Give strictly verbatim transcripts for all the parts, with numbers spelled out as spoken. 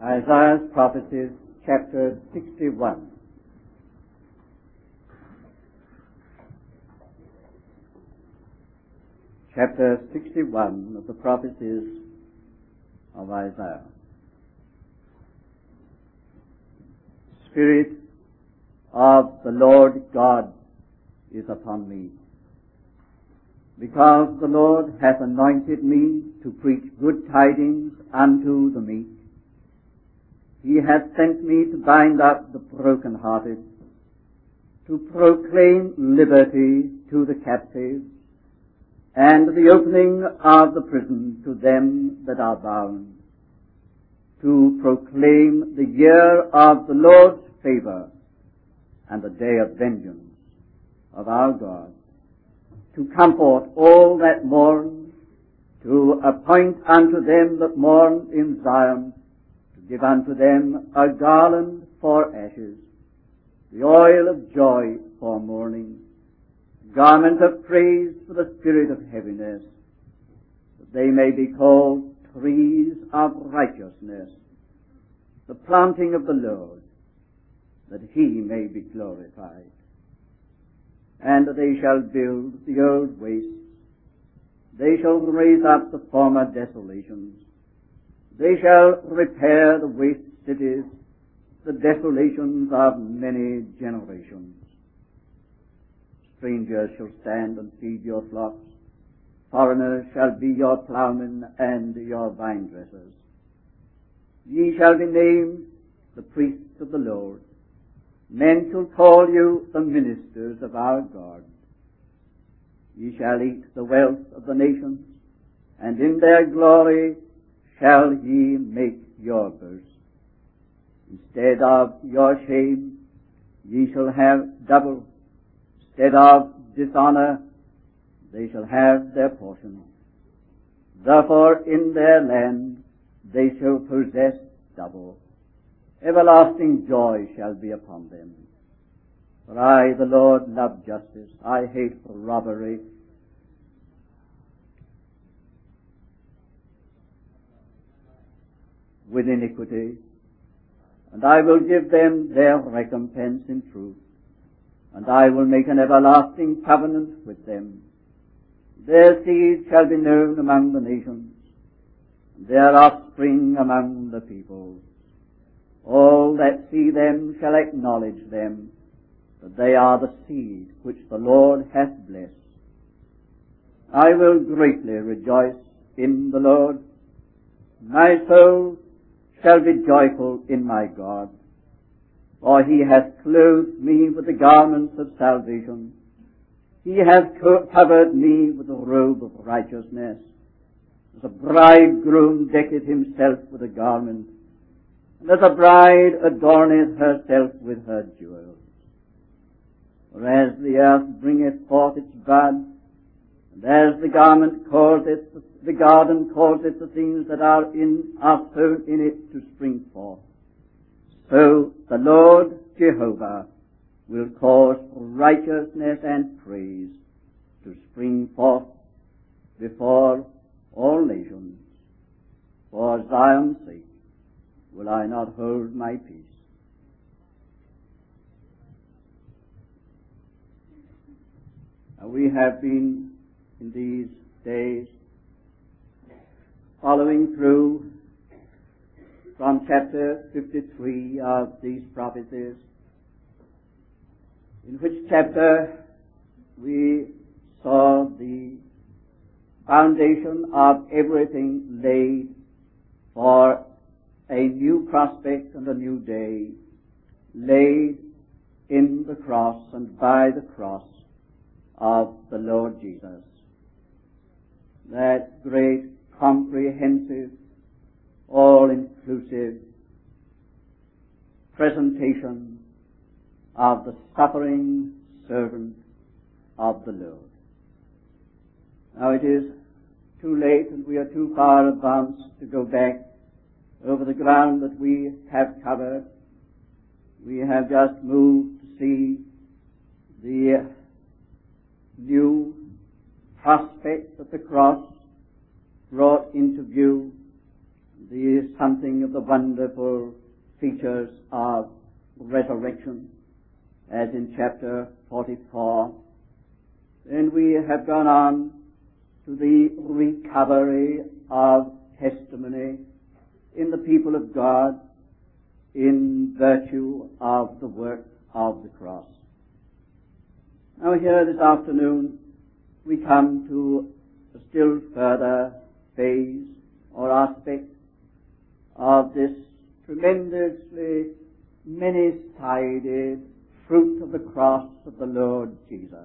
Isaiah's Prophecies, chapter sixty-one. Chapter sixty-one of the Prophecies of Isaiah. Spirit of the Lord God is upon me, because the Lord hath anointed me to preach good tidings unto the meek. He hath sent me to bind up the brokenhearted, to proclaim liberty to the captives, and the opening of the prison to them that are bound, to proclaim the year of the Lord's favor and the day of vengeance of our God, to comfort all that mourn, to appoint unto them that mourn in Zion, to give unto them a garland for ashes, the oil of joy for mourning, garment of praise for the spirit of heaviness, that they may be called trees of righteousness, the planting of the Lord, that he may be glorified. And they shall build the old wastes, they shall raise up the former desolations, they shall repair the waste cities, the desolations of many generations. Strangers shall stand and feed your flocks, foreigners shall be your ploughmen and your vine dressers. Ye shall be named the priests of the Lord. Men shall call you the ministers of our God. Ye shall eat the wealth of the nations, and in their glory shall ye make your boast. Instead of your shame, ye shall have double. Instead of dishonor, they shall have their portion. Therefore in their land they shall possess double. Everlasting joy shall be upon them. For I, the Lord, love justice. I hate robbery. With iniquity. And I will give them their recompense in truth. And I will make an everlasting covenant with them. Their seed shall be known among the nations, and their offspring among the peoples. All that see them shall acknowledge them, that they are the seed which the Lord hath blessed. I will greatly rejoice in the Lord. My soul shall be joyful in my God, for he hath clothed me with the garments of salvation. He hath covered me with a robe of righteousness, as a bridegroom decketh himself with a garment, and as a bride adorneth herself with her jewels. For as the earth bringeth forth its bud, and as the garment causeth, the garden causeth the things that are in are sown in it to spring forth, so the Lord Jehovah will cause righteousness and praise to spring forth before all nations. For Zion's sake will I not hold my peace. Now we have been in these days following through from chapter fifty-three of these prophecies, in which chapter we saw the foundation of everything laid for a new prospect and a new day, laid in the cross and by the cross of the Lord Jesus. That great, comprehensive, all-inclusive presentation of the suffering servant of the Lord. Now it is too late and we are too far advanced to go back over the ground that we have covered. We have just moved to see the new prospect that the cross brought into view the something of the wonderful features of resurrection, as in chapter forty-four. Then we have gone on to the recovery of testimony in the people of God in virtue of the work of the cross. Now here this afternoon we come to a still further phase or aspect of this tremendously many-sided fruit of the cross of the Lord Jesus.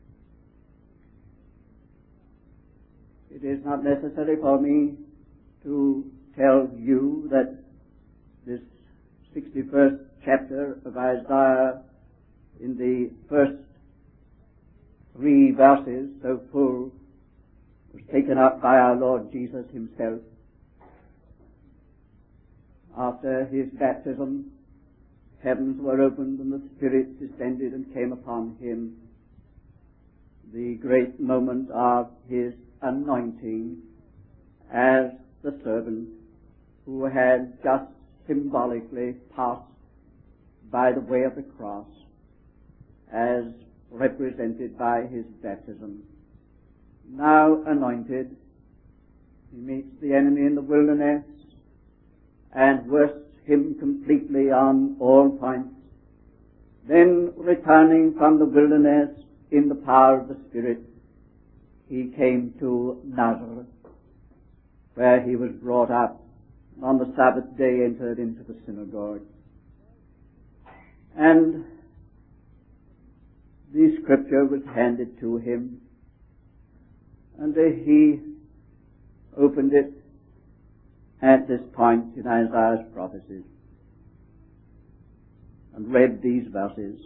It is not necessary for me to tell you that this sixty-first chapter of Isaiah, in the first three verses, so full, was taken up by our Lord Jesus himself. After his baptism, heavens were opened and the Spirit descended and came upon him. The great moment of his anointing as the servant who had just symbolically passed by the way of the cross, as represented by his baptism. Now anointed, he meets the enemy in the wilderness and worships him completely on all points. Then, returning from the wilderness in the power of the Spirit, he came to Nazareth, where he was brought up, and on the Sabbath day entered into the synagogue. And the scripture was handed to him, and he opened it at this point in Isaiah's prophecies and read these verses.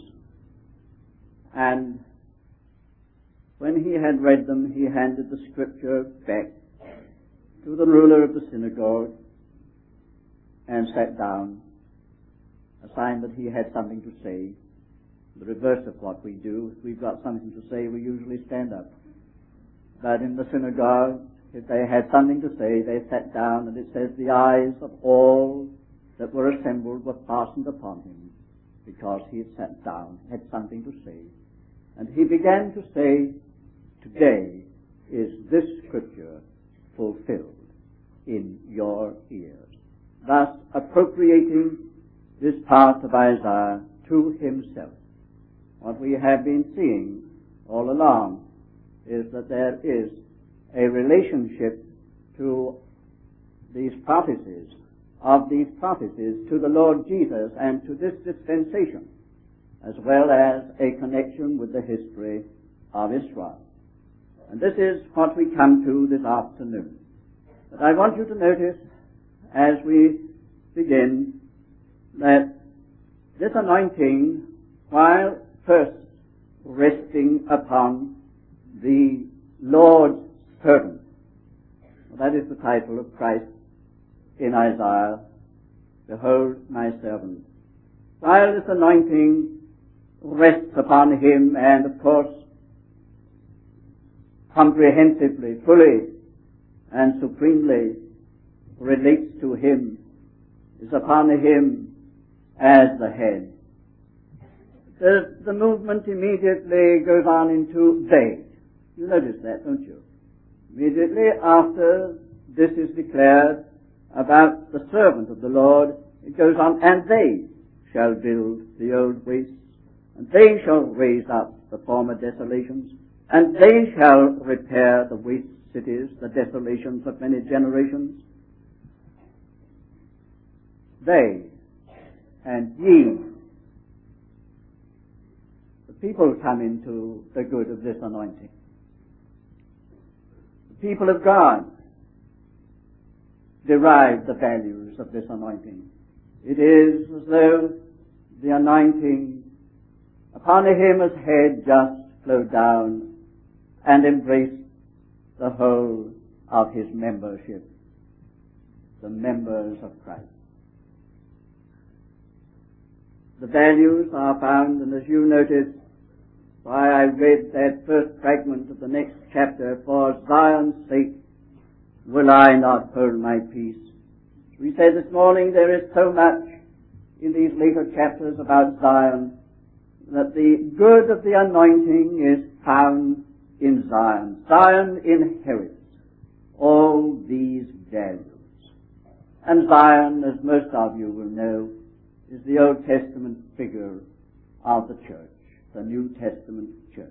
And when he had read them, he handed the scripture back to the ruler of the synagogue and sat down, a sign that he had something to say. The reverse of what we do. If we've got something to say, we usually stand up. But in the synagogue, if they had something to say, they sat down, and it says the eyes of all that were assembled were fastened upon him, because he had sat down, had something to say. And he began to say, today is this scripture fulfilled in your ears, thus appropriating this part of Isaiah to himself. What we have been seeing all along is that there is a relationship to these prophecies, of these prophecies to the Lord Jesus and to this dispensation, as well as a connection with the history of Israel. And this is what we come to this afternoon. But I want you to notice, as we begin, that this anointing, while first resting upon the Lord's servant, that is the title of Christ in Isaiah, behold my servant. While this anointing rests upon him, and of course comprehensively, fully and supremely relates to him, is upon him as the head. The, the movement immediately goes on into they. You notice that, don't you? Immediately after this is declared about the servant of the Lord, it goes on, and they shall build the old wastes, and they shall raise up the former desolations, and they shall repair the waste cities, the desolations of many generations. They and ye, the people come into the good of this anointing. The people of God derive the values of this anointing. It is as though the anointing upon him as head just flowed down and embraced the whole of his membership, the members of Christ. The values are found, and as you notice, why I read that first fragment of the next chapter, for Zion's sake will I not hold my peace, We said this morning there is so much in these later chapters about Zion that the good of the anointing is found in Zion. Zion inherits all these values. And Zion, as most of you will know, is the Old Testament figure of the church, the New Testament church.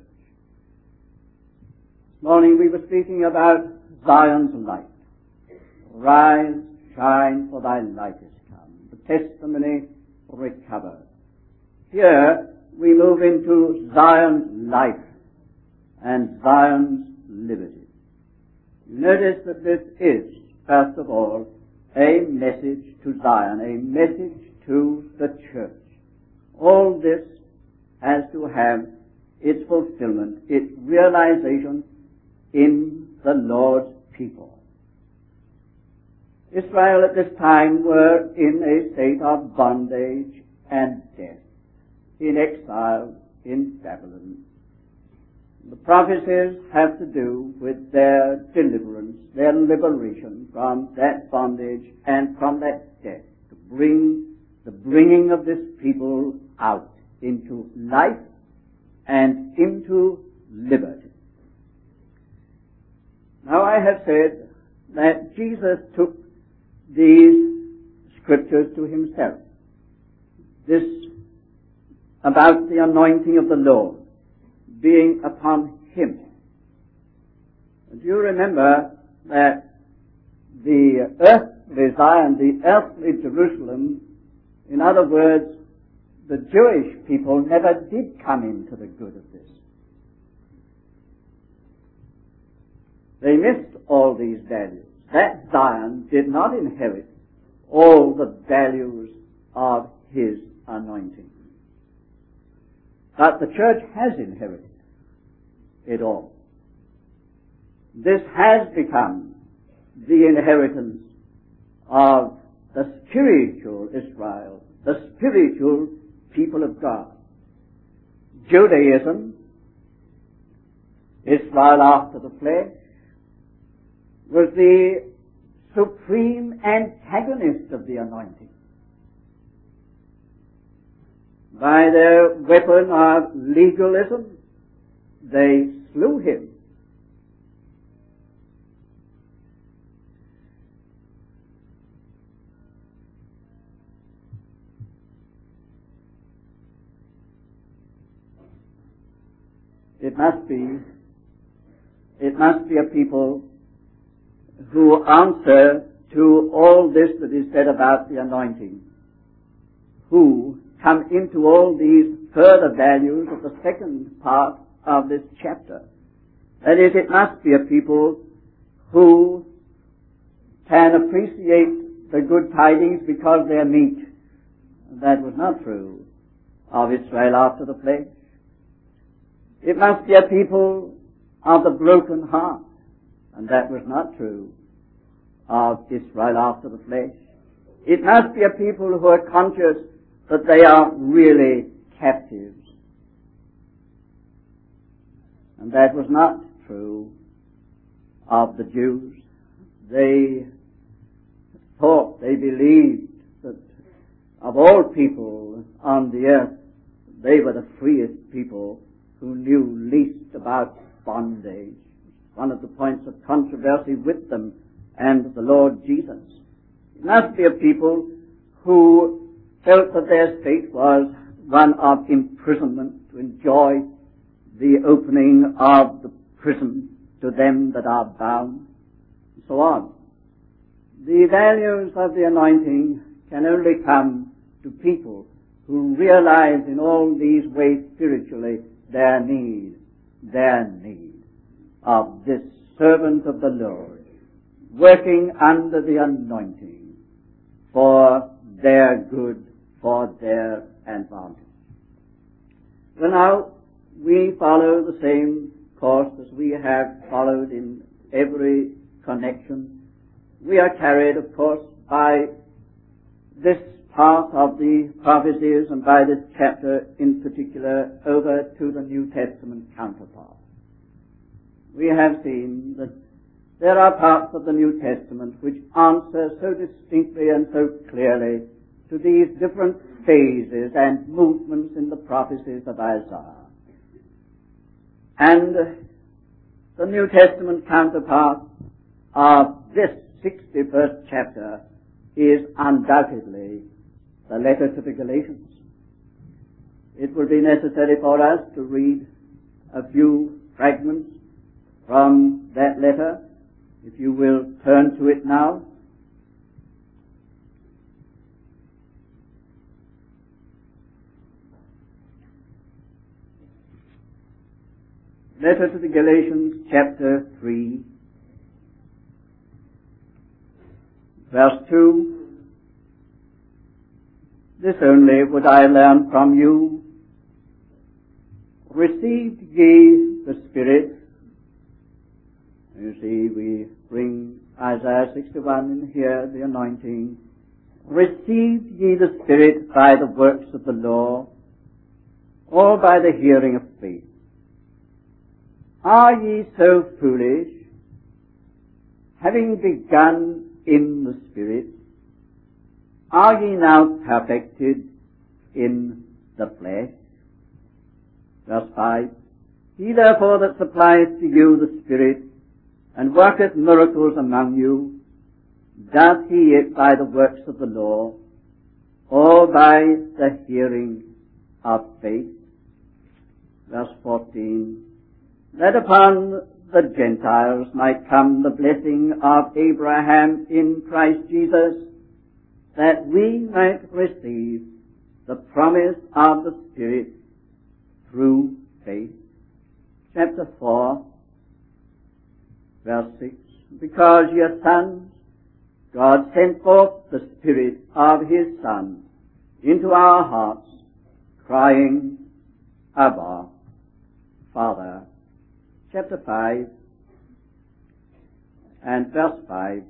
This morning we were speaking about Zion's light. Rise, shine, for thy light is come. The testimony recovered. Here we move into Zion's life and Zion's liberty. You notice that this is, first of all, a message to Zion, a message to the church. All this has to have its fulfillment, its realization in the Lord's people. Israel at this time were in a state of bondage and death, in exile in Babylon. The prophecies have to do with their deliverance, their liberation from that bondage and from that death, to bring the bringing of this people out into life and into liberty. Now I have said that Jesus took these scriptures to himself. This about the anointing of the Lord being upon him. Do you remember that the earthly Zion, the earthly Jerusalem, in other words, the Jewish people never did come into the good of this. They missed all these values. That Zion did not inherit all the values of his anointing. But the church has inherited it all. This has become the inheritance of the spiritual Israel, the spiritual people of God. Judaism, Israel after the flesh, was the supreme antagonist of the anointing. By their weapon of legalism, they slew him. It must be, it must be a people who answer to all this that is said about the anointing, who come into all these further values of the second part of this chapter. That is, it must be a people who can appreciate the good tidings because they're meat. That was not true of Israel after the flesh. It must be a people of the broken heart, and that was not true of Israel after the flesh. It must be a people who are conscious that they are really captives. And that was not true of the Jews. They thought, they believed that of all people on the earth, they were the freest people who knew least about bondage. One of the points of controversy with them and the Lord Jesus. It must be a people who felt that their state was one of imprisonment, to enjoy the opening of the prison to them that are bound, and so on. The values of the anointing can only come to people who realize in all these ways spiritually their need, their need of this servant of the Lord, working under the anointing for their good, for their advantage. So now we follow the same course as we have followed in every connection. We are carried, of course, by this part of the prophecies and by this chapter in particular over to the New Testament counterpart. We have seen that there are parts of the New Testament which answer so distinctly and so clearly to these different phases and movements in the prophecies of Isaiah. And the New Testament counterpart of this sixty-first chapter is undoubtedly the letter to the Galatians. It will be necessary for us to read a few fragments from that letter. If you will turn to it now. Letter to the Galatians, chapter three, verse two. This only would I learn from you. Received ye the Spirit? You see, we bring Isaiah sixty-one in here, the anointing. Received ye the Spirit by the works of the law, or by the hearing of faith? Are ye so foolish, having begun in the Spirit, are ye now perfected in the flesh? Verse five. He therefore that supplieth to you the Spirit, and worketh miracles among you, doth he it by the works of the law, or by the hearing of faith? Verse fourteen. That upon the Gentiles might come the blessing of Abraham in Christ Jesus, that we might receive the promise of the Spirit through faith. Chapter four, verse six. Because ye are sons, God sent forth the Spirit of His Son into our hearts, crying, Abba, Father. Chapter five and verse five.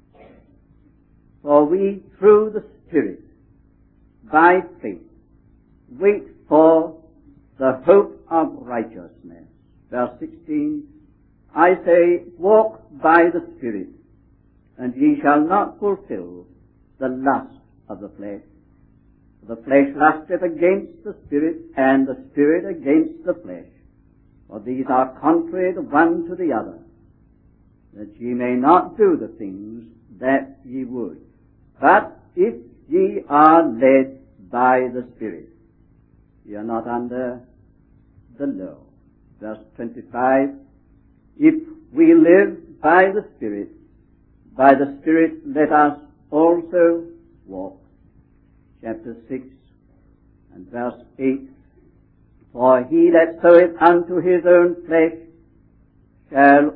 For we through the Spirit, by faith, wait for the hope of righteousness. Verse sixteen. I say, walk by the Spirit, and ye shall not fulfill the lust of the flesh. For the flesh lusteth against the Spirit, and the Spirit against the flesh. For these are contrary the one to the other, that ye may not do the things that ye would. But if ye are led by the Spirit, ye are not under the law. Verse twenty-five. If we live by the Spirit, by the Spirit let us also walk. Chapter six and verse eight. For he that soweth unto his own flesh shall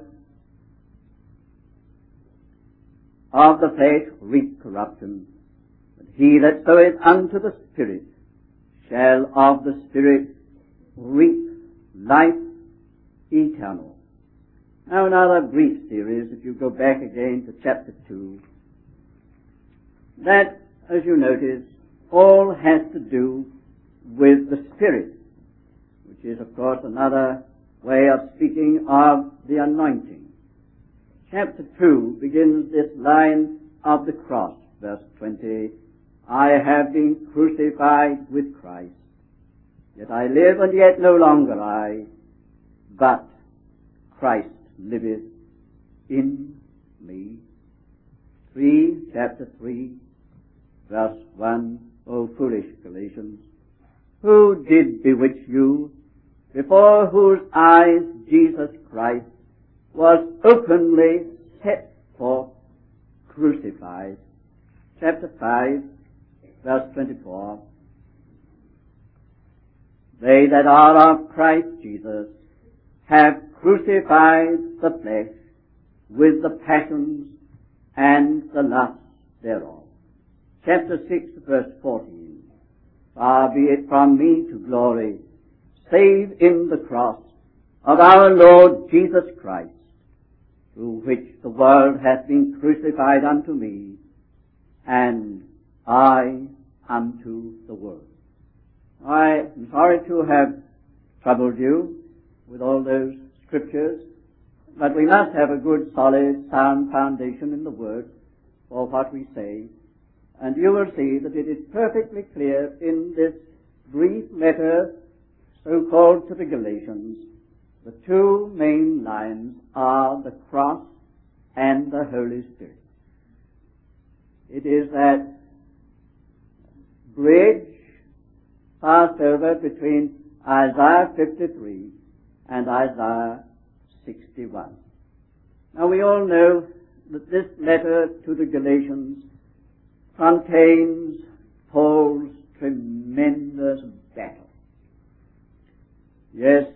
of the flesh reap corruption, but he that soweth unto the Spirit shall of the Spirit reap life eternal. Now another brief series, if you go back again to chapter two, that, as you notice, all has to do with the Spirit, which is, of course, another way of speaking of the anointing. Chapter two begins this line of the cross, verse twenty, I have been crucified with Christ, yet I live, and yet no longer I, but Christ liveth in me. Three, chapter three, verse one, O foolish Galatians, who did bewitch you, before whose eyes Jesus Christ was openly set forth crucified. Chapter five, verse twenty-four, they that are of Christ Jesus have crucified the flesh with the passions and the lusts thereof. Chapter six, verse fourteen, far be it from me to glory, save in the cross of our Lord Jesus Christ, through which the world hath been crucified unto me, and I unto the world. I am sorry to have troubled you with all those scriptures. but we must have a good, solid, sound foundation in the Word for what we say. And you will see that it is perfectly clear in this brief letter, so-called to the Galatians, the two main lines are the cross and the Holy Spirit. It is that bridge passed over between Isaiah fifty-three and Isaiah sixty-one. Now we all know that this letter to the Galatians contains Paul's tremendous battle. Yes,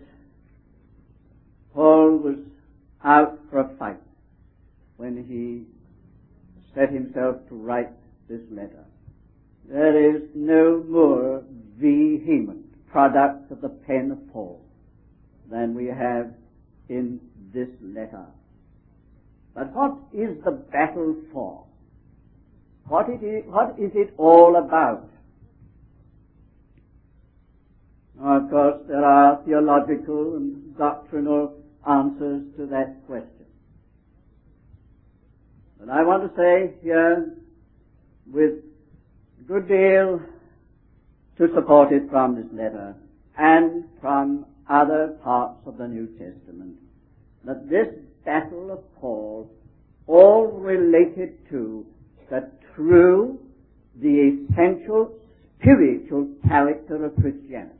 Paul was out for a fight when he set himself to write this letter. There is no more vehement product of the pen of Paul than we have in this letter. But what is the battle for? What, it is, what is it all about? Now, of course, there are theological and doctrinal answers to that question. But I want to say here, with a good deal to support it from this letter and from other parts of the New Testament, that this battle of Paul all related to the true, the essential spiritual character of Christianity.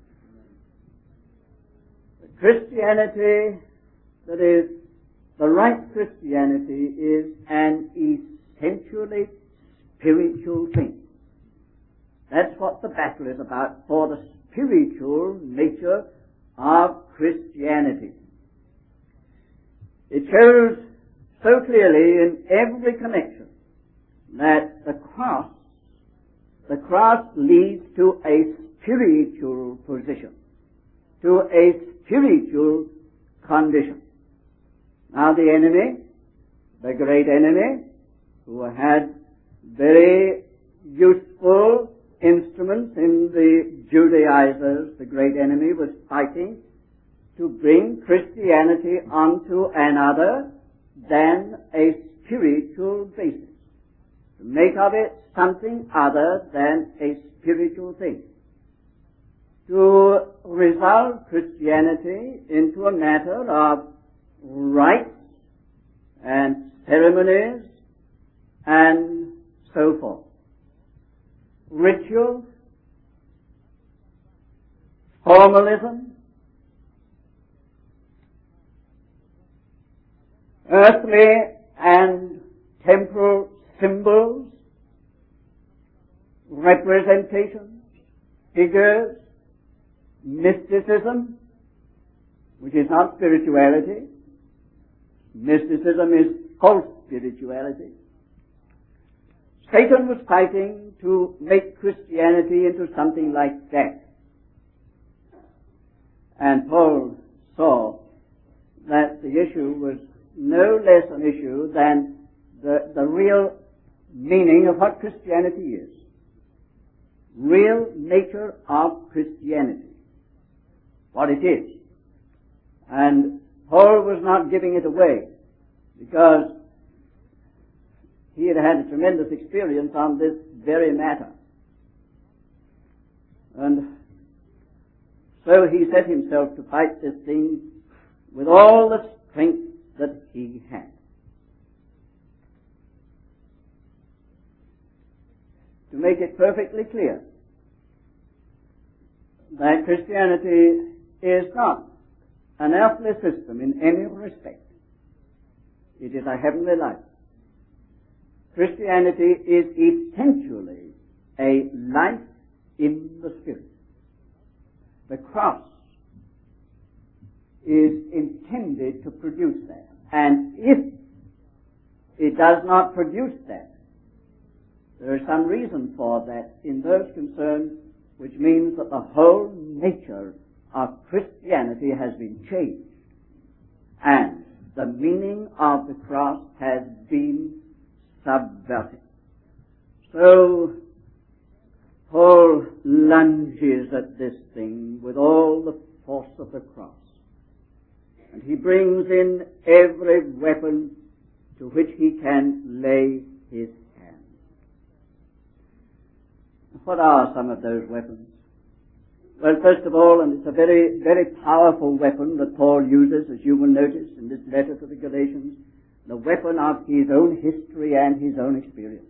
The Christianity that is the right Christianity is an essentially spiritual thing. That's what the battle is about, for the spiritual nature of Christianity. It shows so clearly in every connection that the cross, the cross leads to a spiritual position, to a spiritual condition. Now the enemy, the great enemy, who had very useful instruments in the Judaizers, the great enemy was fighting to bring Christianity onto another than a spiritual basis, to make of it something other than a spiritual thing, to resolve Christianity into a matter of rites and ceremonies and so forth, ritual, formalism, earthly and temporal symbols, representations, figures, mysticism, which is not spirituality. Mysticism is false spirituality. Satan was fighting to make Christianity into something like that. And Paul saw that the issue was no less an issue than the, the real meaning of what Christianity is. Real nature of Christianity. What it is. And Paul was not giving it away because he had had a tremendous experience on this very matter. And so he set himself to fight this thing with all the strength that he had. To make it perfectly clear that Christianity is not an earthly system in any respect. It is a heavenly life. Christianity is essentially a life in the Spirit. The cross is intended to produce that. And if it does not produce that, there is some reason for that in those concerned, which means that the whole nature of Christianity has been changed. And the meaning of the cross has been subverted. So Paul lunges at this thing with all the force of the cross. And he brings in every weapon to which he can lay his hand. What are some of those weapons? Well, first of all, and it's a very, very powerful weapon that Paul uses, as you will notice in this letter to the Galatians, the weapon of his own history and his own experience.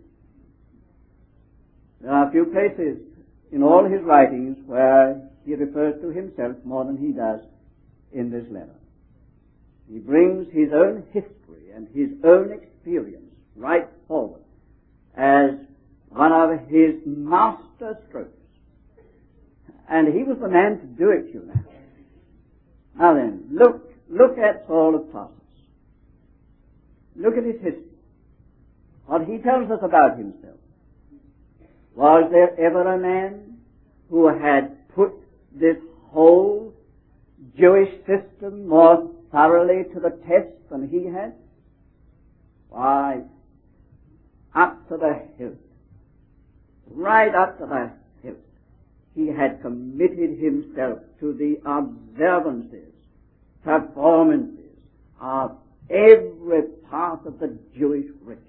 There are a few places in all his writings where he refers to himself more than he does in this letter. He brings his own history and his own experience right forward as one of his master strokes. And he was the man to do it, you know. Now then, look, look at Saul of Tarsus. Look at his history. What he tells us about himself. Was there ever a man who had put this whole Jewish system more thoroughly to the test than he had? Why, up to the hilt, right up to the hilt, he had committed himself to the observances, performances of every part of the Jewish ritual.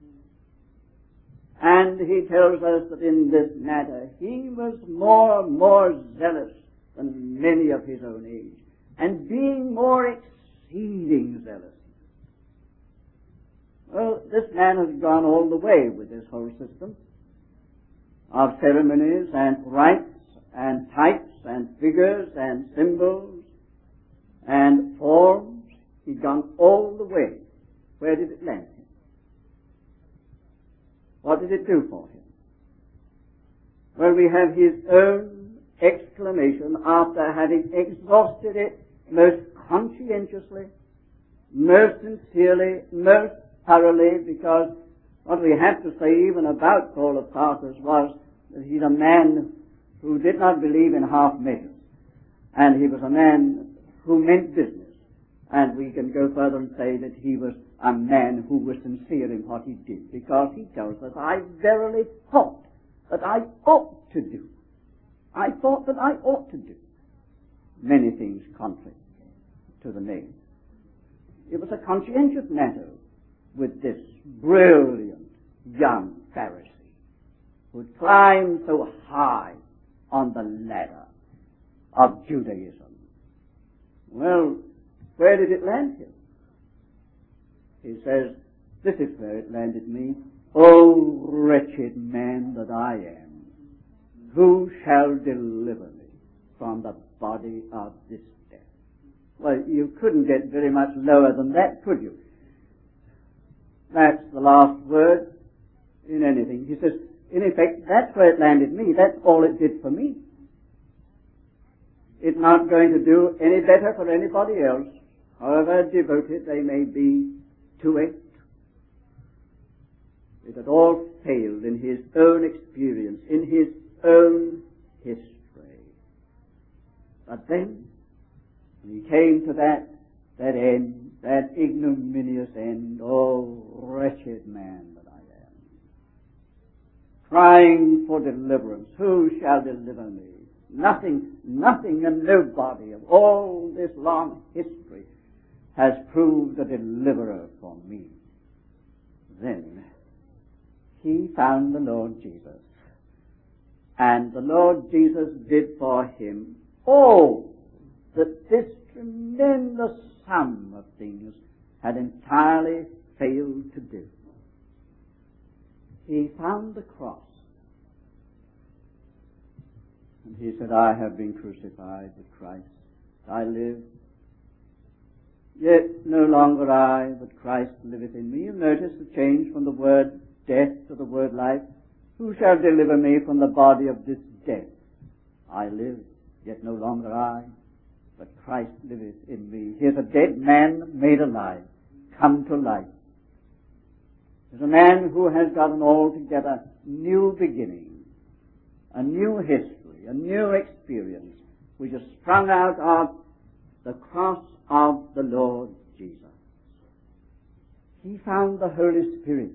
And he tells us that in this matter he was more, more zealous than many of his own age, and being more exceeding zealous. Well, this man has gone all the way with this whole system of ceremonies and rites and types and figures and symbols and forms. He's gone all the way. Where did it land him? What did it do for him? Well, we have his own exclamation after having exhausted it most conscientiously, most sincerely, most thoroughly, because what we have to say even about Saul of Tarsus was that he's a man who did not believe in half measures, and he was a man who meant business. And we can go further and say that he was a man who was sincere in what he did, because he tells us, I verily thought that I ought to do. I thought that I ought to do many things contrary to the name. It was a conscientious matter with this brilliant young Pharisee who had climbed so high on the ladder of Judaism. Well, where did it land him? He says, this is where it landed me. O wretched man that I am, who shall deliver me from the body of this death? Well, you couldn't get very much lower than that, could you? That's the last word in anything. He says, in effect, that's where it landed me. That's all it did for me. It's not going to do any better for anybody else, however devoted they may be to it. It had all failed in his own experience, in his own history. But then, when he came to that, that end, that ignominious end, oh, wretched man that I am, crying for deliverance, who shall deliver me? Nothing, nothing and nobody of all this long history has proved a deliverer for me. Then he found the Lord Jesus, and the Lord Jesus did for him all that this tremendous sum of things had entirely failed to do. He found the cross, and he said, I have been crucified with Christ. I live, yet no longer I, but Christ liveth in me. You notice the change from the word death to the word life. Who shall deliver me from the body of this death? I live, yet no longer I, but Christ liveth in me. Here's a dead man made alive, come to life. There's a man who has got an altogether new beginning, a new history, a new experience, which is sprung out of the cross of the Lord Jesus. He found the Holy Spirit.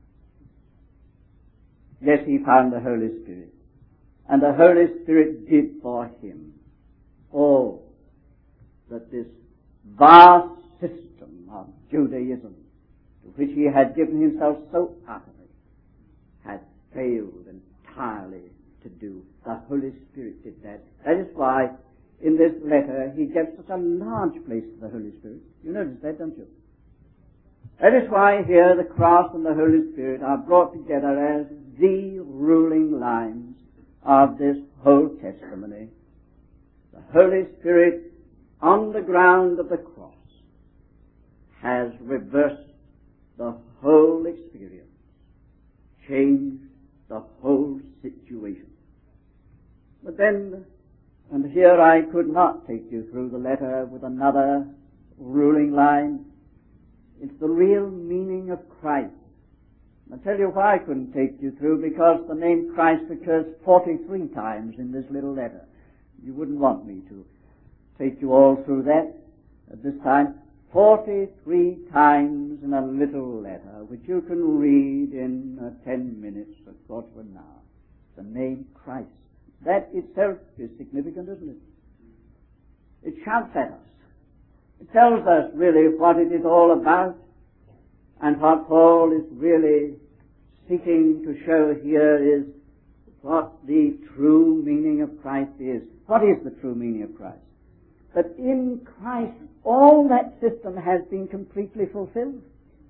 Yes, he found the Holy Spirit. And the Holy Spirit did for him all that this vast system of Judaism, to which he had given himself so utterly, had failed entirely to do. The Holy Spirit did that. That is why in this letter he gives such a large place to the Holy Spirit. You notice that, don't you? That is why here the cross and the Holy Spirit are brought together as the ruling lines of this whole testimony. The Holy Spirit on the ground of the cross has reversed the whole experience, changed the whole situation. But then, and here I could not take you through the letter with another ruling line, it's the real meaning of Christ. I'll tell you why I couldn't take you through, because the name Christ occurs forty-three times in this little letter. You wouldn't want me to take you all through that at this time. forty-three times in a little letter, which you can read in uh, ten minutes, a quarter of an hour. The name Christ. That itself is significant, isn't it? It shouts at us. It tells us really what it is all about, and what Paul is really seeking to show here is what the true meaning of Christ is. What is the true meaning of Christ? That in Christ all that system has been completely fulfilled.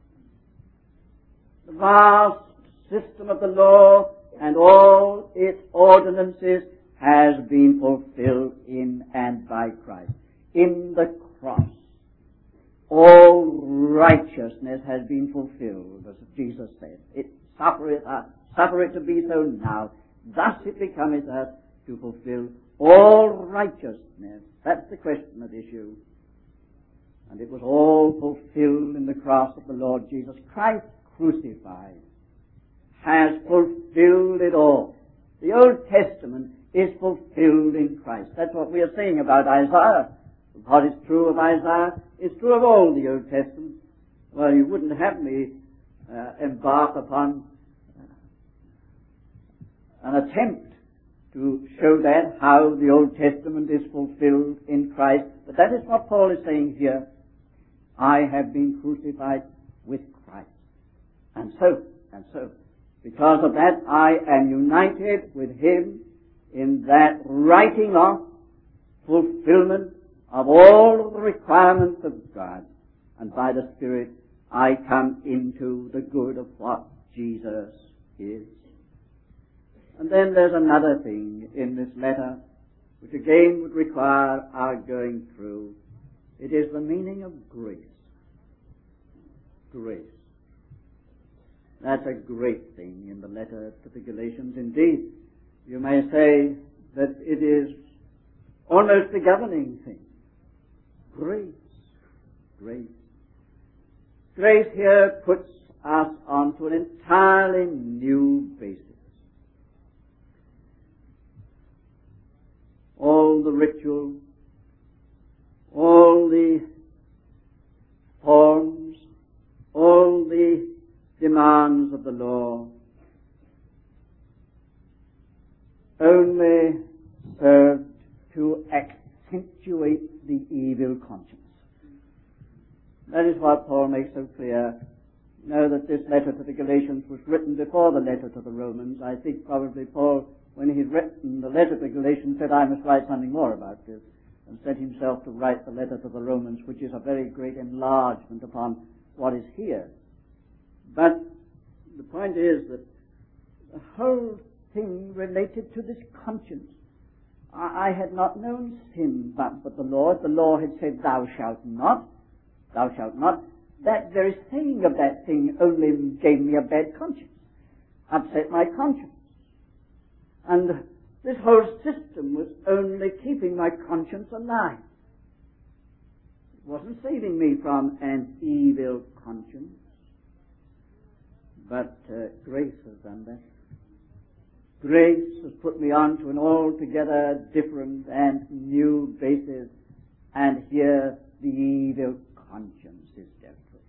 The vast system of the law and all its ordinances has been fulfilled in and by Christ. In the cross, all righteousness has been fulfilled, as Jesus said. It suffereth us, suffer it to be so now. Thus it becometh us to fulfill all righteousness. That's the question at issue. And it was all fulfilled in the cross of the Lord Jesus. Christ crucified has fulfilled it all. The Old Testament is fulfilled in Christ. That's what we are saying about Isaiah. What is true of Isaiah is true of all the Old Testament. Well, you wouldn't have me uh, embark upon uh, an attempt to show that, how the Old Testament is fulfilled in Christ. But that is what Paul is saying here. I have been crucified with Christ. And so, and so, because of that, I am united with him in that writing off, fulfillment of all the requirements of God. And by the Spirit, I come into the good of what Jesus is. And then there's another thing in this letter, which again would require our going through. It is the meaning of grace. Grace. That's a great thing in the letter to the Galatians. Indeed, you may say that it is almost the governing thing. Grace. Grace. Grace here puts us onto an entirely new basis. All the ritual, all the forms, all the demands of the law only served to accentuate the evil conscience. That is what Paul makes so clear. You know that this letter to the Galatians was written before the letter to the Romans. I think probably Paul, when he'd written the letter to the Galatians, said, I must write something more about this, and set himself to write the letter to the Romans, which is a very great enlargement upon what is here. But the point is that the whole thing related to this conscience. I, I had not known sin but, but the Lord. The law had said, thou shalt not, thou shalt not. That very saying of that thing only gave me a bad conscience, upset my conscience. And this whole system was only keeping my conscience alive. It wasn't saving me from an evil conscience. But uh, grace has done that. Grace has put me on to an altogether different and new basis, and here the evil conscience is dealt with.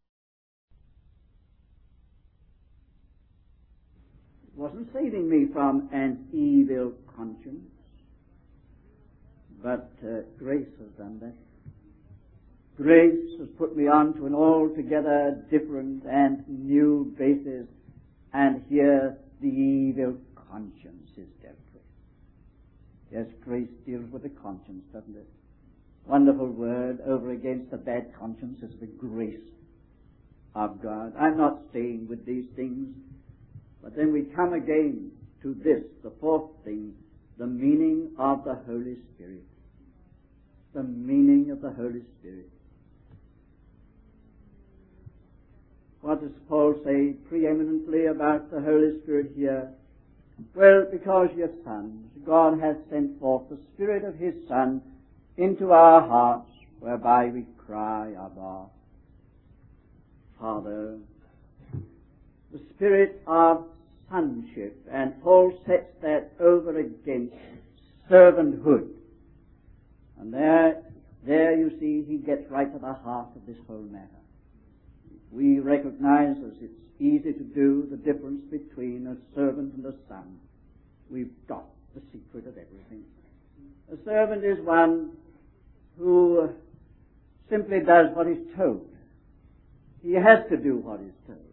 It wasn't saving me from an evil conscience, but uh, grace has done that. Grace has put me on to an altogether different and new basis, and here the evil conscience is dealt with. Yes, grace deals with the conscience, doesn't it? Wonderful word over against the bad conscience is the grace of God. I'm not staying with these things, but then we come again to this, the fourth thing, the meaning of the Holy Spirit. The meaning of the Holy Spirit. What does Paul say preeminently about the Holy Spirit here? Well, because your sons, God has sent forth the Spirit of His Son into our hearts, whereby we cry, Abba, Father. The spirit of sonship, and Paul sets that over against servanthood. And there, there you see, he gets right to the heart of this whole matter. We recognize, as it's easy to do, the difference between a servant and a son. We've got the secret of everything. A servant is one who simply does what is told. He has to do what is told.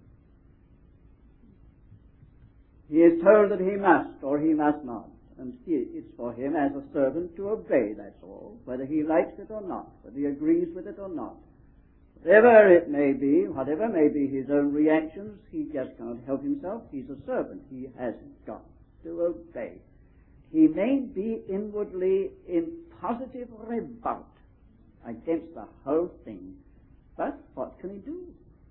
He is told that he must or he must not. And he, it's for him as a servant to obey, that's all, whether he likes it or not, whether he agrees with it or not. Whatever it may be, whatever may be his own reactions, he just can't help himself. He's a servant. He has got to obey. He may be inwardly in positive revolt against the whole thing, but what can he do?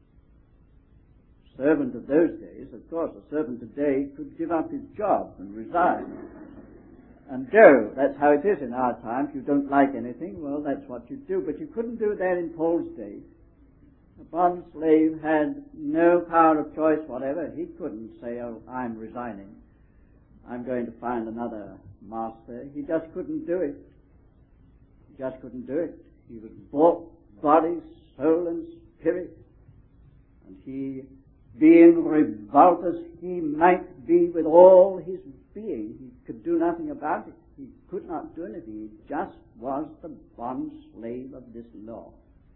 Servant of those days, of course, a servant today could give up his job and resign and go. That's how it is in our time. If you don't like anything, well, that's what you do. But you couldn't do that in Paul's day. A bond slave had no power of choice whatever. He couldn't say, oh, I'm resigning. I'm going to find another master. He just couldn't do it. He just couldn't do it. He was bought body, soul, and spirit. And he, being revolt as he might be with all his being, he could do nothing about it. He could not do anything. He just was the bond slave of this law.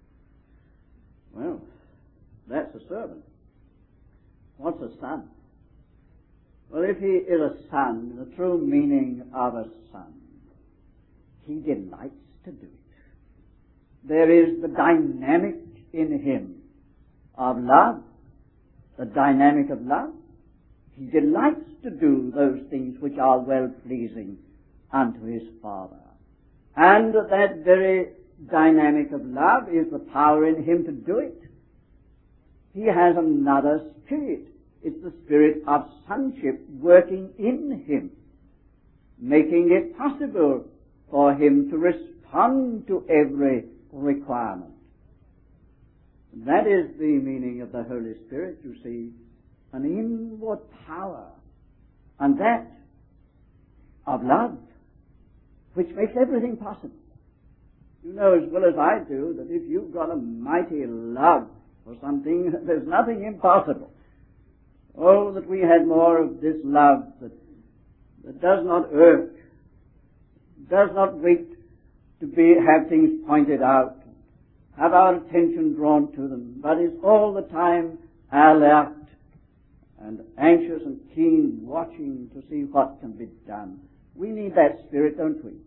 Well, that's a servant. What's a son? Well, if he is a son, in the true meaning of a son, he delights to do it. There is the dynamic in him of love, the dynamic of love. He delights to do those things which are well-pleasing unto his Father. And that very dynamic of love is the power in him to do it. He has another spirit. It's the spirit of sonship working in him, making it possible for him to respond to every requirement. That is the meaning of the Holy Spirit, you see, an inward power, and that of love, which makes everything possible. You know as well as I do that if you've got a mighty love for something, there's nothing impossible. Oh, that we had more of this love that, that does not irk, does not wait to be, have things pointed out, have our attention drawn to them, but is all the time alert and anxious and keen, watching to see what can be done. We need that spirit, don't we?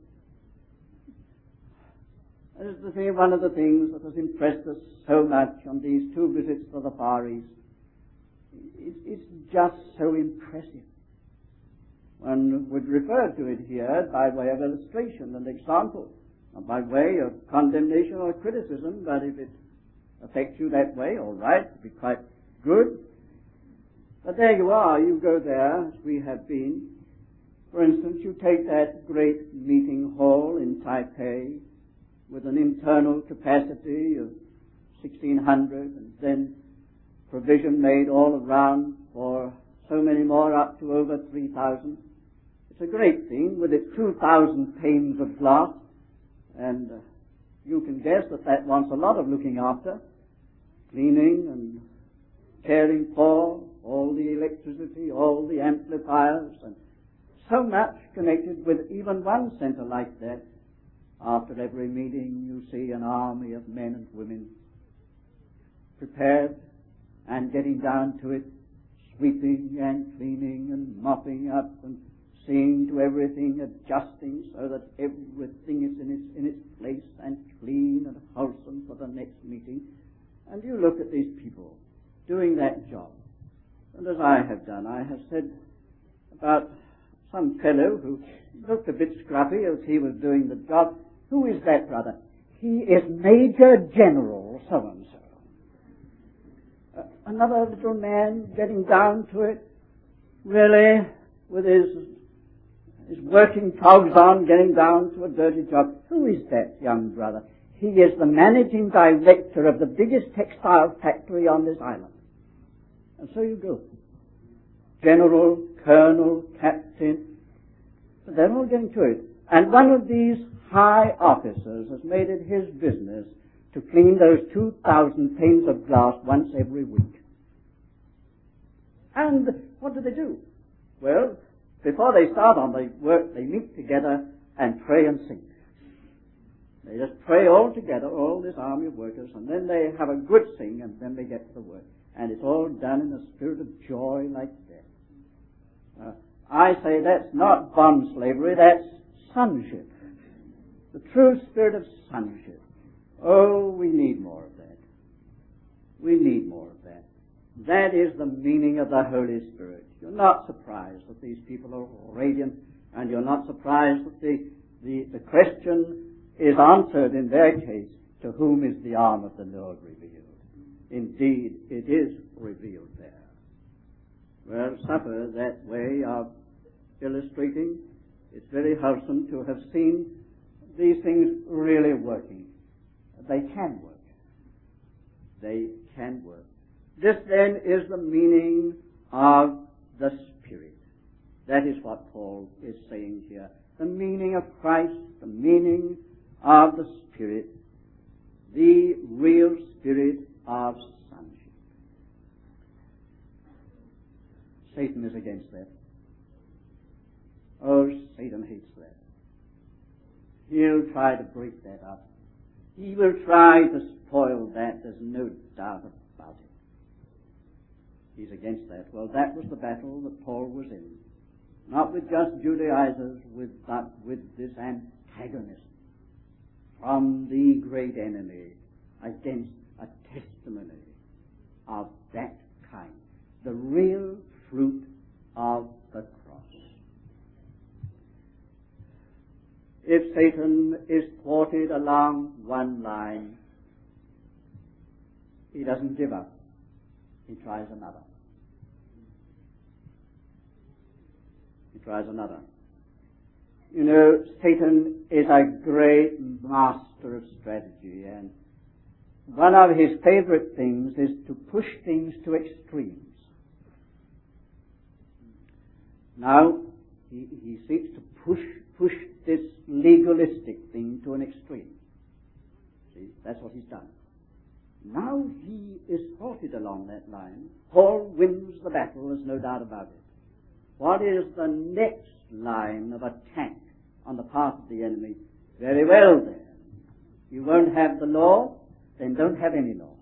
That is the thing, one of the things that has impressed us so much on these two visits to the Far East. It's, it's just so impressive. One would refer to it here by way of illustration and example, not by way of condemnation or criticism, but if it affects you that way, all right, it'd be quite good. But there you are, you go there, as we have been. For instance, you take that great meeting hall in Taipei with an internal capacity of sixteen hundred, and then provision made all around for so many more, up to over three thousand. It's a great thing with its two thousand panes of glass, and uh, you can guess that that wants a lot of looking after, cleaning and caring for, all the electricity, all the amplifiers, and so much connected with even one center like that. After every meeting, you see an army of men and women prepared and getting down to it, sweeping and cleaning and mopping up and seeing to everything, adjusting so that everything is in its, in its place and clean and wholesome for the next meeting. And you look at these people doing that job. And as I have done, I have said about some fellow who looked a bit scruffy as he was doing the job, "Who is that, brother?" "He is Major General so-and-so." Uh, another little man getting down to it, really, with his his working togs on, getting down to a dirty job. "Who is that young brother?" "He is the managing director of the biggest textile factory on this island." And so you go. General, colonel, captain, but they're all getting to it. And one of these high officers has made it his business to clean those two thousand panes of glass once every week. And what do they do? Well, before they start on the work, they meet together and pray and sing. They just pray all together, all this army of workers, and then they have a good sing, and then they get to the work. And it's all done in a spirit of joy like that. Uh, I say that's not bond slavery, that's sonship. The true spirit of sonship. Oh, we need more of that. We need more of that. That is the meaning of the Holy Spirit. You're not surprised that these people are radiant, and you're not surprised that the, the, the question is answered in their case, to whom is the arm of the Lord revealed? Indeed, it is revealed there. Well, supper, that way of illustrating, it's very wholesome to have seen these things really working. They can work. They can work. This then is the meaning of the Spirit. That is what Paul is saying here. The meaning of Christ, the meaning of the Spirit, the real Spirit of sonship. Satan is against that. Oh, Satan hates that. He'll try to break that up. He will try to spoil that. There's no doubt about it. He's against that. Well, that was the battle that Paul was in. Not with just Judaizers, with, but with this antagonism from the great enemy against a testimony of that kind. The real fruit of the cross. If Satan is thwarted along one line, he doesn't give up. He tries another. He tries another. You know, Satan is a great master of strategy, and one of his favorite things is to push things to extremes. Now, he, he seeks to push push this legalistic thing to an extreme. See, that's what he's done. Now he is thwarted along that line. Paul wins the battle, there's no doubt about it. What is the next line of attack on the part of the enemy? Very well then. You won't have the law, then don't have any law.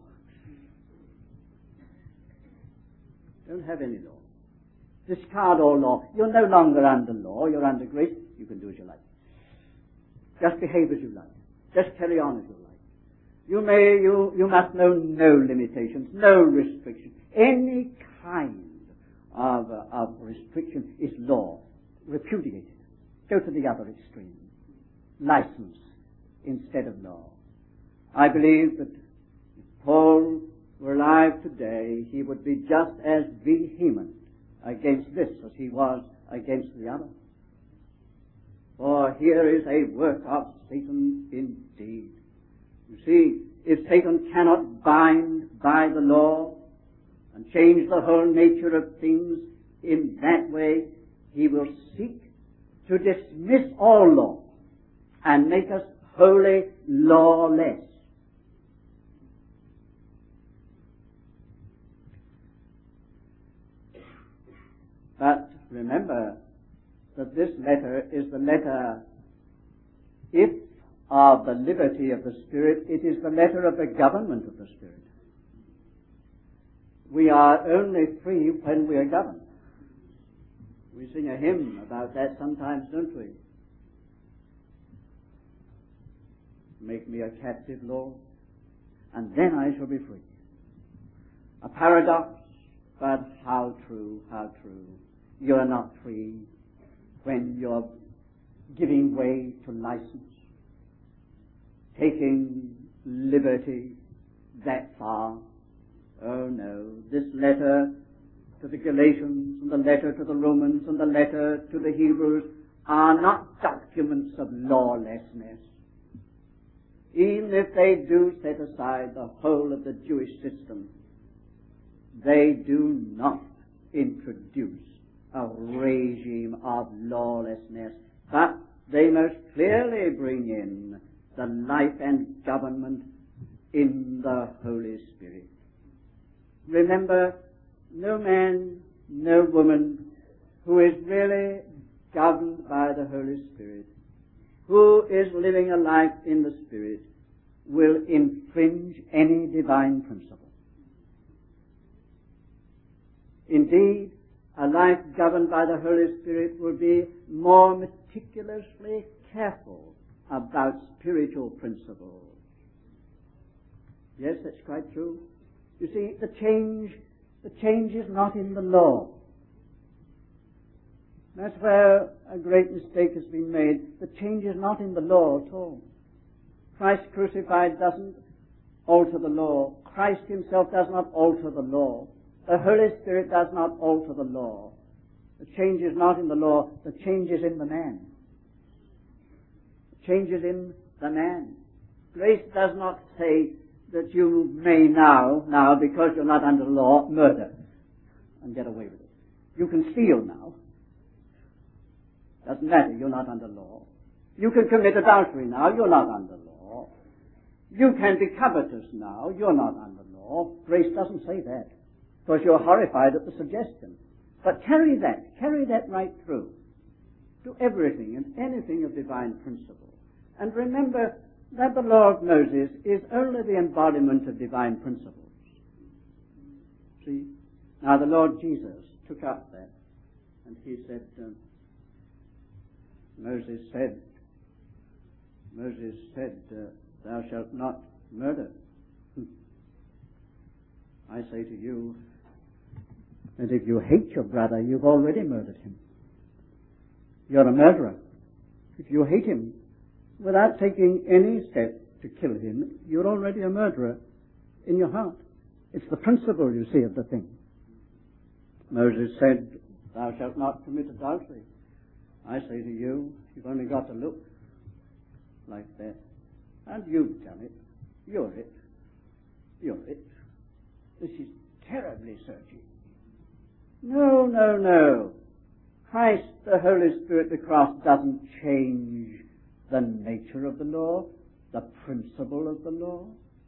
Don't have any law. Discard all law. You're no longer under law, you're under grace. You can do as you like. Just behave as you like. Just carry on as you like. You may, you, you must know no limitations, no restrictions. Any kind of, uh, of restriction is law. Repudiate it. Go to the other extreme. License instead of law. I believe that if Paul were alive today, he would be just as vehement against this as he was against the other. For here is a work of Satan indeed. You see, if Satan cannot bind by the law and change the whole nature of things in that way, he will seek to dismiss all law and make us wholly lawless. But remember that this letter is the letter if of the liberty of the Spirit. It is the letter of the government of the Spirit. We are only free when we are governed. We sing a hymn about that sometimes, don't we? Make me a captive, Lord, and then I shall be free. A paradox, but how true, how true. You are not free when you're giving way to license, taking liberty that far. Oh no, this letter to the Galatians and the letter to the Romans and the letter to the Hebrews are not documents of lawlessness. Even if they do set aside the whole of the Jewish system, they do not introduce a regime of lawlessness, but they most clearly bring in the life and government in the Holy Spirit. Remember, no man, no woman who is really governed by the Holy Spirit, who is living a life in the Spirit, will infringe any divine principle. Indeed, a life governed by the Holy Spirit will be more meticulously careful about spiritual principles. Yes, that's quite true. You see, the change, the change is not in the law. That's where a great mistake has been made. The change is not in the law at all. Christ crucified doesn't alter the law. Christ himself does not alter the law. The Holy Spirit does not alter the law. The change is not in the law. The change is in the man. The change is in the man. Grace does not say that you may now, now because you're not under the law, murder and get away with it. You can steal now. Doesn't matter, you're not under law. You can commit adultery now, you're not under law. You can be covetous now, you're not under law. Grace doesn't say that, because you're horrified at the suggestion. But carry that, carry that right through to everything and anything of divine principle. And remember that the law of Moses is only the embodiment of divine principles. See? Now the Lord Jesus took up that, and he said, um, Moses said, Moses said, uh, thou shalt not murder. I say to you that if you hate your brother, you've already murdered him. You're a murderer. If you hate him without taking any step to kill him, you're already a murderer in your heart. It's the principle, you see, of the thing. Moses said, thou shalt not commit adultery. I say to you, you've only got to look like that. And you've done it. You're it. You're it. This is terribly searching. No, no, no. Christ, the Holy Spirit, the cross doesn't change the nature of the law, the principle of the law.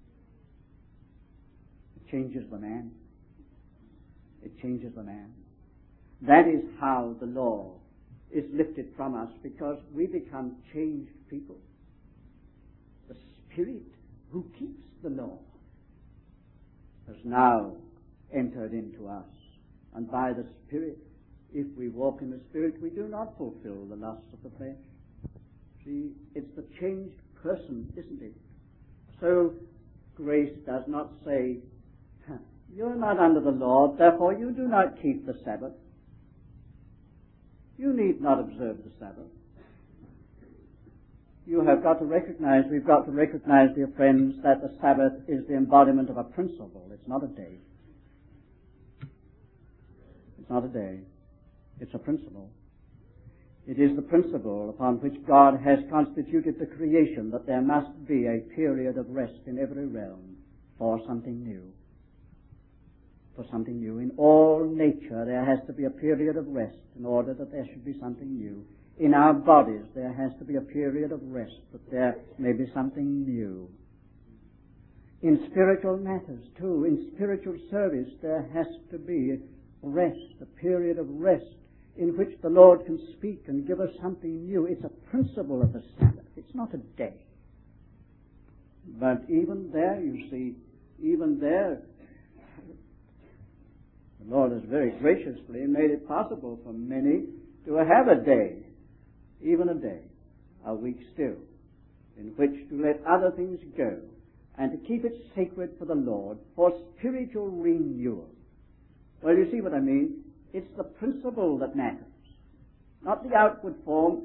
It changes the man. It changes the man. That is how the law is lifted from us, because we become changed people. The Spirit who keeps the law has now entered into us. And by the Spirit, if we walk in the Spirit, we do not fulfill the lusts of the flesh. See, it's the changed person, isn't it? So, grace does not say, you're not under the law, therefore you do not keep the Sabbath. You need not observe the Sabbath. You have got to recognize, we've got to recognize, dear friends, that the Sabbath is the embodiment of a principle. It's not a day. It's not a day. It's a principle. It is the principle upon which God has constituted the creation, that there must be a period of rest in every realm for something new. For something new. In all nature there has to be a period of rest in order that there should be something new. In our bodies there has to be a period of rest that there may be something new. In spiritual matters too, in spiritual service there has to be rest, a period of rest in which the Lord can speak and give us something new. It's a principle of the Sabbath. It's not a day. But even there, you see, even there, the Lord has very graciously made it possible for many to have a day, even a day, a week still, in which to let other things go and to keep it sacred for the Lord for spiritual renewal. Well, you see what I mean? It's the principle that matters, not the outward form.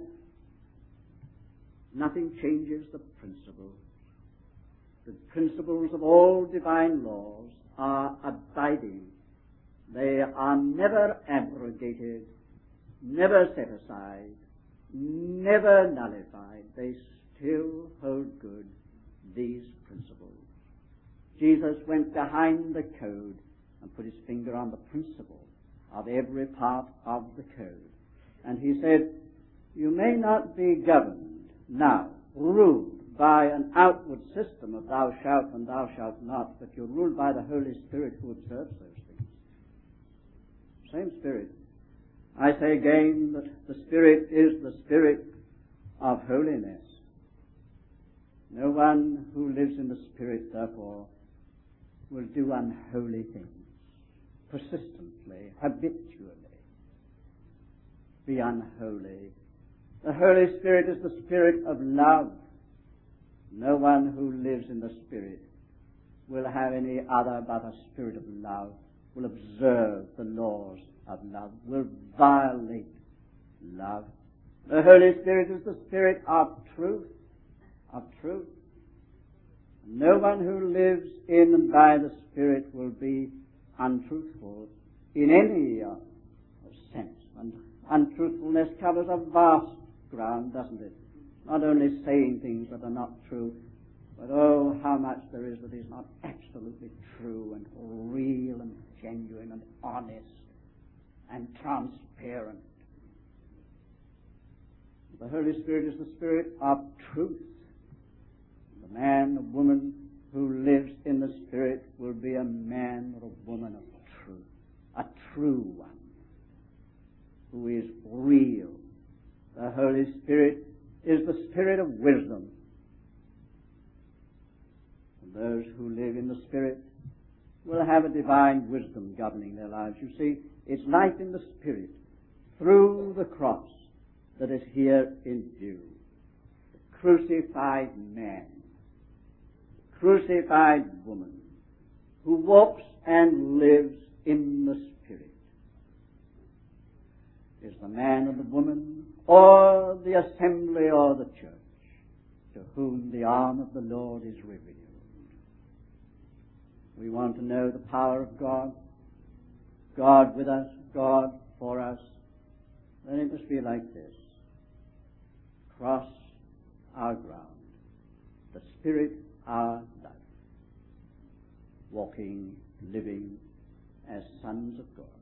Nothing changes the principle. The principles of all divine laws are abiding. They are never abrogated, never set aside, never nullified. They still hold good, these principles. Jesus went behind the code and put his finger on the principle of every part of the code. And he said, you may not be governed now, ruled by an outward system of thou shalt and thou shalt not, but you're ruled by the Holy Spirit who observes those things. Same Spirit. I say again that the Spirit is the Spirit of holiness. No one who lives in the Spirit, therefore, will do unholy things persistently, habitually. Be unholy. The Holy Spirit is the Spirit of love. No one who lives in the Spirit will have any other but a spirit of love, will observe the laws of love, will violate love. The Holy Spirit is the Spirit of truth, of truth. No one who lives in and by the Spirit will be untruthful in any uh, sense. And untruthfulness covers a vast ground, doesn't it? Not only saying things that are not true, but oh, how much there is that is not absolutely true and real and genuine and honest and transparent. The Holy Spirit is the Spirit of truth. The man or woman who lives in the Spirit will be a man or a woman of truth, a true one, who is real. The Holy Spirit is the Spirit of wisdom. And those who live in the Spirit will have a divine wisdom governing their lives. You see, it's life in the Spirit through the cross that is here in view. The crucified man, the crucified woman, who walks and lives in the Spirit, is the man or the woman or the assembly or the church to whom the arm of the Lord is revealed. We want to know the power of God, God with us, God for us. Then it must be like this. Cross our ground, the Spirit our life, walking, living as sons of God.